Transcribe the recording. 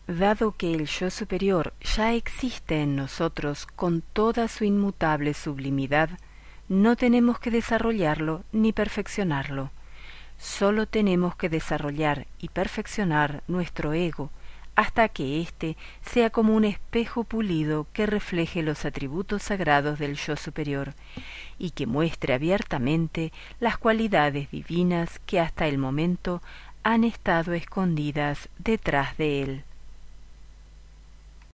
Dado que el yo superior ya existe en nosotros con toda su inmutable sublimidad, no tenemos que desarrollarlo ni perfeccionarlo. Sólo tenemos que desarrollar y perfeccionar nuestro ego hasta que éste sea como un espejo pulido que refleje los atributos sagrados del yo superior y que muestre abiertamente las cualidades divinas que hasta el momento han estado escondidas detrás de él.